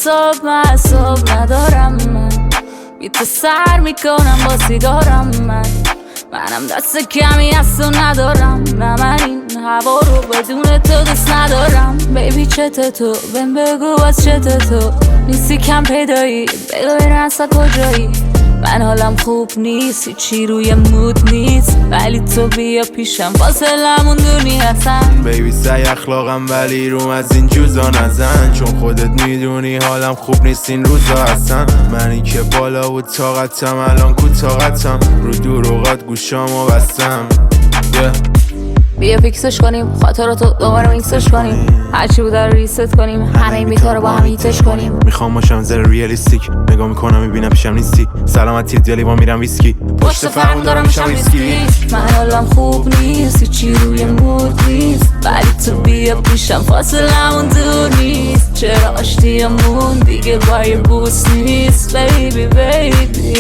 معصب ندارم من، بی تو سر میکنم با سیگارم منم دست کمی از تو ندارم، نه من این هوا رو بدون تو دوست ندارم. بیبی چته تو بهم بگو از چته تو نیستی کم پیدایی، بگو این اصلا کجایی؟ من حالم خوب نیست، هیچی روی مود نیست، ولی تو بیا پیشم فاصلمون دونی هستن. بیبی سعی اخلاقم ولی روم از این جوزا نزن، چون خودت میدونی حالم خوب نیست این روزا هستن. منی که بالا بود طاقتم الان کو طاقتم، رو دروغات گوشامو بستم. بیا فیکسش کنیم خاطراتو دوباره میکسش کنیم، هرچی بود رو ریست کنیم، همه این بیتا رو با هم هیتش کنیم. میخوام باشم زر ریالیستیک، نگاه میکنم میبینم پیشم نیستی، سلامتی دلی با میرم ویسکی، پشت فرمون دارم میشم ویسکی. من حالم خوب نیست، هیچی روی مود نیست، ولی تو بیا پیشم فاصلمون دور نیست. چرا آشتیمون دیگه با یه بوس نیست؟ بیبی بیبی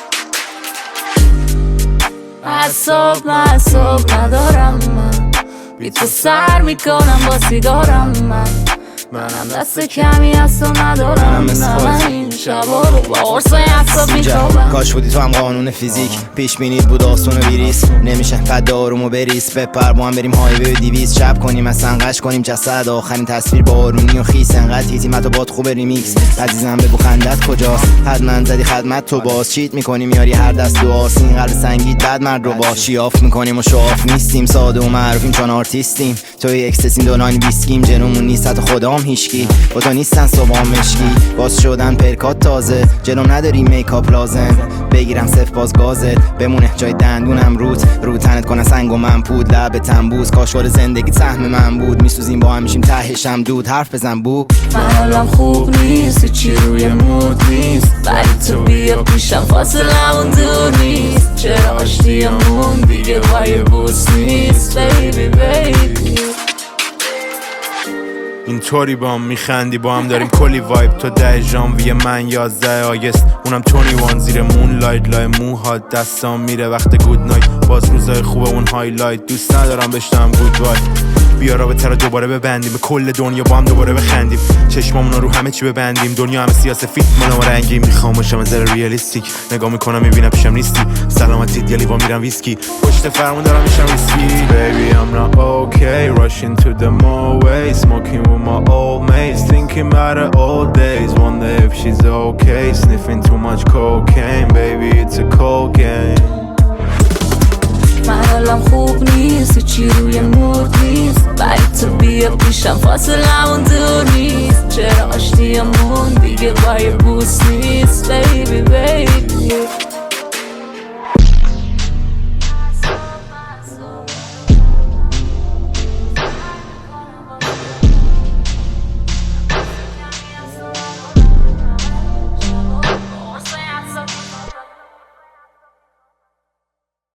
معصب ندارم من، بی تو سر میکنم با سیگارم منم دست کمی از تو ندارم، نه من این شبا رو با عرصای اصاب میتابم. کاش بودی تو هم قانون فیزیک، پیش بینید بود آسون و بیریس، نمیشه پد آرومو بریس، بپر با هم بریم هایوی 200 شب کنیم اصلا قش کنیم جسد، آخرین تصویر با آرونی و خیس، انقدر هیتیم تو باد خوبه ریمیکس. عزیزم بگو خندت کجاست، حتما زدی خدمت تو باز، چیت میکنیم یاری هر دست و آسین، قلب سنگیت بعد مرد رو با شیاف میکنیم و شاف نیستیم، ساده و معروفیم چون آرتیستیم، توی اکستسیم دوناین ویسکیم، جنومون نیست تا خدام هیشکی، با تو نیستن صبحام مشکی، باز شدن پرکات تازه، جلوم نداری میکاپ لازم، بگیرم صف باز گازت، بمونه جای دندونم رو تنت کنه سنگ و من پود، لب تنبوز کاشور زندگی سهم من بود، میسوزیم با هم میشیم تهشم دود، حرف بزن بو. من حالم خوب نیست، هیچی روی مود نیست، ولی تو بیا پیشم فاصلمون دور نیست. چرا آشتیمون دیگه با یه بوس نیست؟ بیبی بیبی اینطوری با هم میخندی، با هم داریم کلی وایب، تو 10 ژانویه من 11 آگست، اونم 21 زیر مون لایت، لای موهات دستام میره وقت گود نایت، باز روزای خوبه اون هایلایت، دوست ندارم بشنم گود وای. بیا رابطه رو دوباره ببندیم، به کل دنیا با هم دوباره بخندیم، چشمامون رو همه چی ببندیم، دنیا همه سیاسفید منو رنگیم. میخوام باشم از ریالیستیک، نگاه میکنم میبینم پیشم نیستی، سلامتی دلی با میرم ویسکی، پشت فرمون دارم میشم ویسکی. Baby I'm not okay, rushing to the motorway, smoking with my old mates, thinking about the old days, wonder if she's okay, sniffing too much cocaine, baby it's a cold game. من حالم خوب نیست، هیچی روی مود نیست، ولی تو بیا پیشم فاصلمون دور نیست. چرا آشتیمون دیگه با یه بوس نیست؟ بیبی